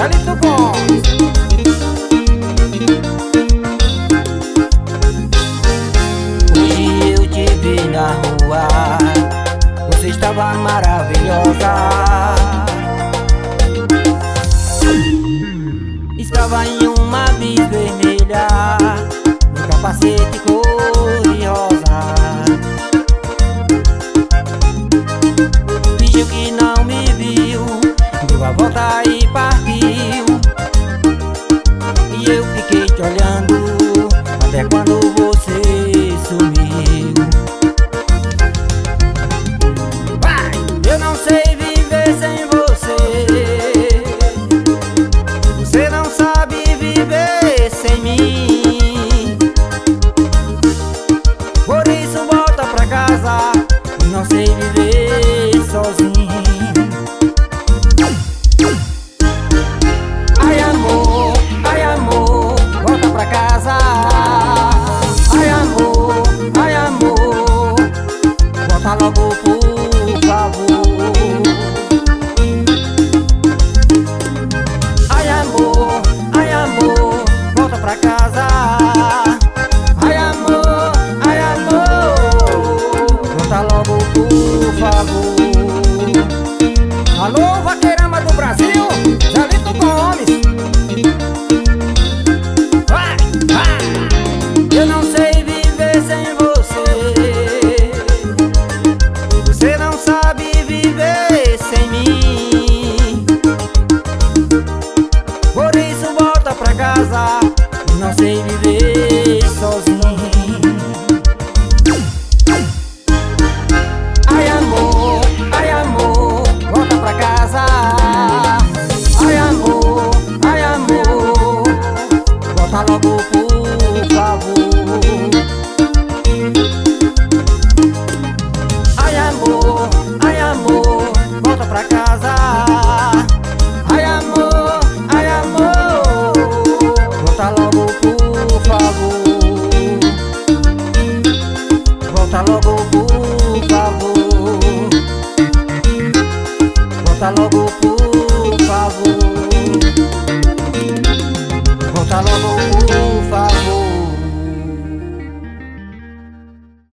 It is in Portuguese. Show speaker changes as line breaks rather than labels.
Zelito Gomes. Hoje eu te vi na rua, você estava maravilhosa. Estava em uma bis vermelha, no capacete cor-de-rosa. Fingiu que não me viu, deu a volta e partiu. E eu fiquei te olhando até quando você sumiu. Vai! Eu não sei viver sem você, você não sabe viver sem mim. Por isso volta pra casa, eu não sei viver sozinho. Ai amor, volta pra casa. Ai amor, volta logo por favor. Ai amor, volta pra casa. Ai amor, volta logo por favor. Alô, vaqueirama do Brasil, Zelito Gomes. Vai, vai. Eu não sei viver sem você, você não sabe viver sem mim. Por isso volta pra casa, eu não sei viver sozinho. Ai amor, volta pra casa. Ai amor, volta logo por favor. Ai amor, volta pra casa. Ai amor, volta logo por favor. Volta logo por favor. Volta logo por favor. Volta logo por